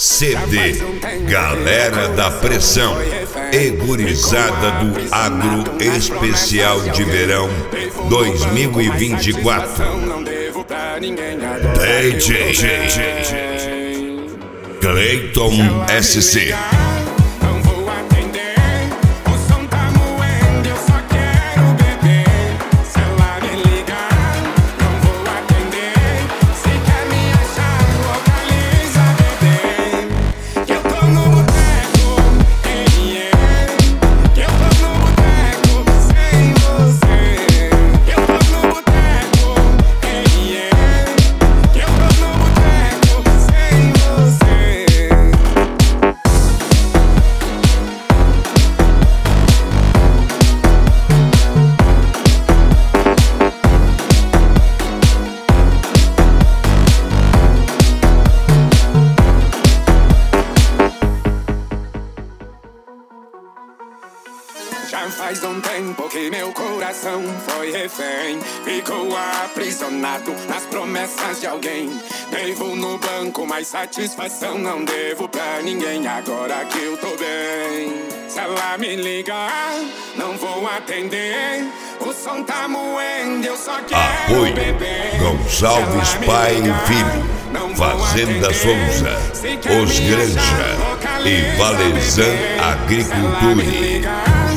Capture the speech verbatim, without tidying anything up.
C D Galera da Pressão e Gurizada do Agro Especial de Verão dois mil e vinte e quatro. D J Clayton S C. Já faz um tempo que meu coração foi refém, ficou aprisionado nas promessas de alguém. Devo no banco, mas satisfação não devo pra ninguém. Agora que eu tô bem, se ela me ligar, não vou atender. O som tá moendo, eu só quero Apoio beber. Gonçalves Pai e Filho, Fazenda Souza, Os Granja e Valezan Agricultura.